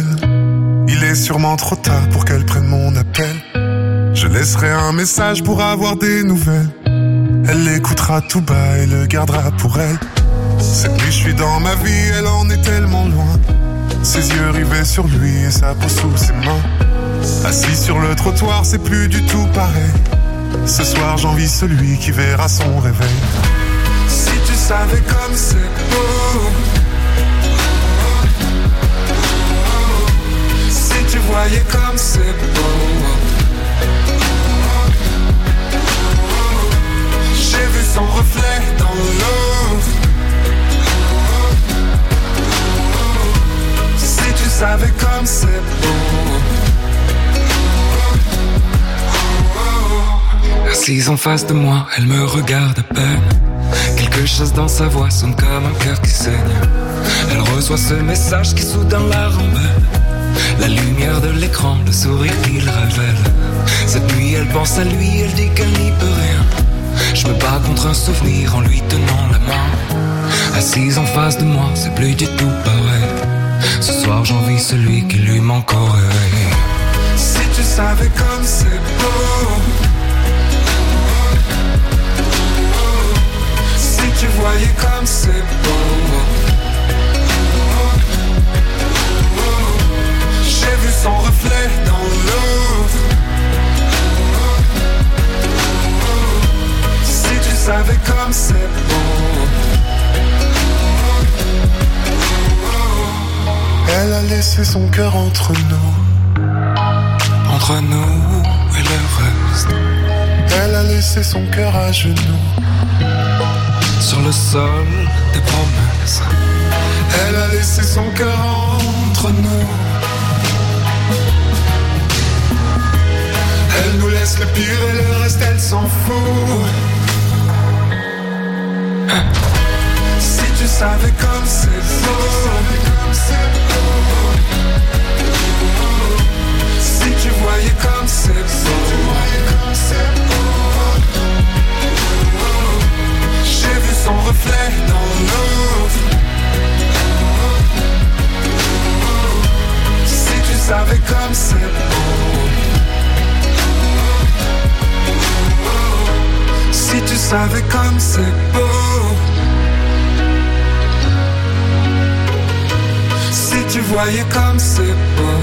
Il est sûrement trop tard pour qu'elle prenne mon appel. Je laisserai un message pour avoir des nouvelles. Elle l'écoutera tout bas et le gardera pour elle. Cette nuit je suis dans ma vie, elle en est tellement loin. Ses yeux rivés sur lui et sa peau sous ses mains. Assis sur le trottoir, c'est plus du tout pareil. Ce soir j'envie celui qui verra son réveil. Si tu savais comme c'est beau, tu voyais comme c'est beau. J'ai vu son reflet dans l'eau. Si tu savais comme c'est beau. Assise en face de moi, elle me regarde à peine. Quelque chose dans sa voix sonne comme un cœur qui saigne. Elle reçoit ce message qui soudain la rembelle. La lumière de l'écran, le sourire qu'il révèle. Cette nuit elle pense à lui, elle dit qu'elle n'y peut rien. Je me bats contre un souvenir en lui tenant la main. Assise en face de moi, c'est plus du tout pareil. Ce soir j'envie celui qui lui manque au réveil. savais comme c'est beau. Si tu voyais comme c'est beau. J'ai vu son reflet dans l'eau. Si tu savais comme c'est beau. Elle a laissé son cœur entre nous et le reste. Elle a laissé son cœur à genoux sur le sol des promesses. Elle a laissé son cœur entre nous. Elle nous laisse le pire et le reste elle s'en fout. Si tu savais comme c'est beau. Si tu voyais comme c'est beau. J'ai vu son reflet dans l'eau. Si tu savais comme c'est beau. Si tu savais comme c'est beau. Si tu voyais comme c'est beau.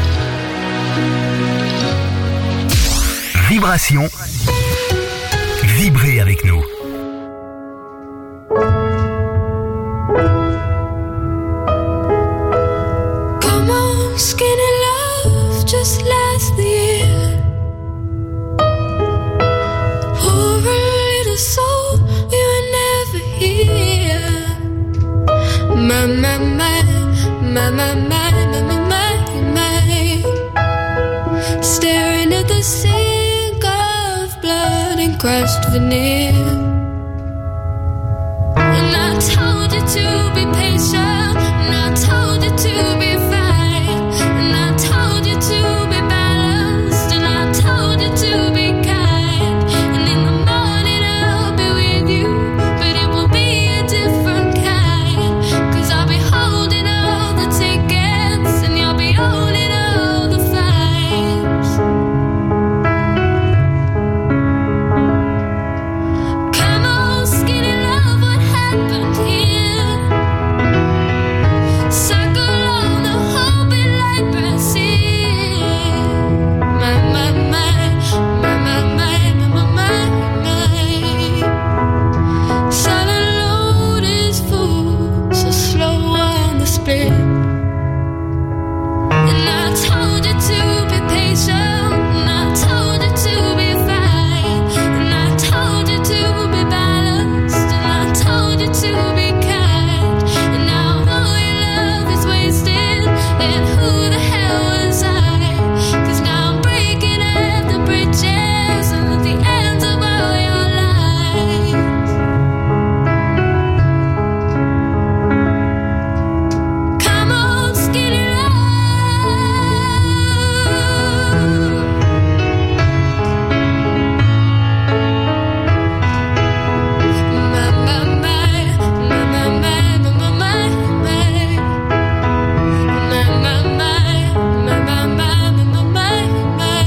Vibration. Vibrez avec nous. Come on, skinny love, just last the year. Poor little soul, we were never here. My, my, my, my, my, my, my, my, my, my. Staring at the sink of blood and crushed veneer. And I told you to be patient, and I told you to be fine, and I told you to be balanced, and I told you to be kind. And in the morning I'll be with you, but it will be a different kind. 'Cause I'll be holding all the tickets, and you'll be holding all the fines. Come on, skinny love, what happened here? Circle on the whole bit like Brazil. My, my, my, my, my, my, my, my, my. Silent load is full, so slow on the split. And I told you to be patient, and I told you to be fine, and I told you to be balanced, and I told you to be kind. And now all your love is wasted, and who the hell was I? 'Cause now I'm breaking at the bridges and at the ends of all your lies. Come on, skinny love. My, my, my, my, my, my, my, my, my, my. My, my, my, my, my, my, my, my, my.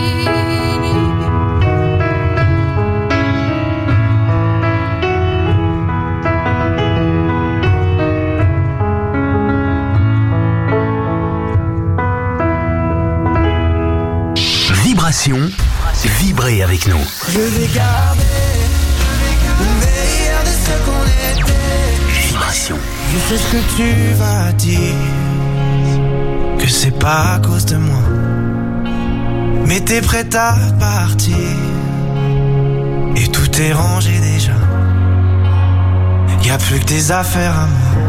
Vibration. Vibrez avec nous. Je vais garder le meilleur de ce qu'on était. Vibration. Je sais ce que tu vas dire, que c'est pas à cause de moi, mais t'es prête à partir, et tout est rangé déjà. Y'a plus que tes affaires à moi.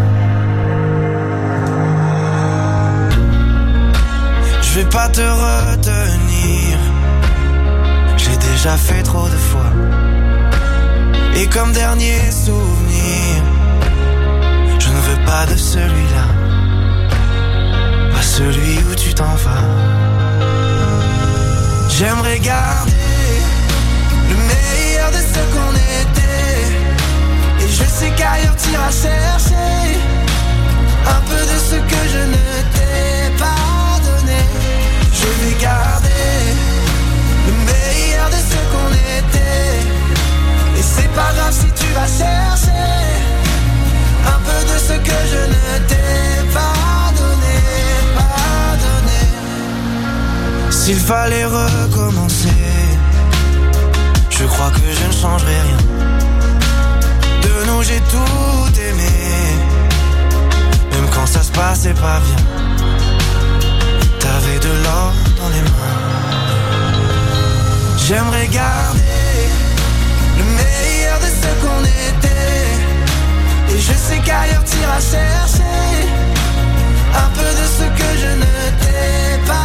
Je vais pas te retenir, j'ai déjà fait trop de fois. Et comme dernier souvenir, je ne veux pas de celui-là, pas celui où tu t'en vas. J'aimerais garder le meilleur de ce qu'on était, et je sais qu'ailleurs t'iras chercher un peu de ce que je ne t'ai pas donné. Je vais garder pas grave si tu vas chercher un peu de ce que je ne t'ai pas donné, S'il fallait recommencer, je crois que je ne changerai rien. De nous j'ai tout aimé, même quand ça se passait pas bien. T'avais de l'or dans les mains. J'aimerais garder le meilleur de ce qu'on était. Et je sais qu'ailleurs t'iras chercher un peu de ce que je ne t'ai pas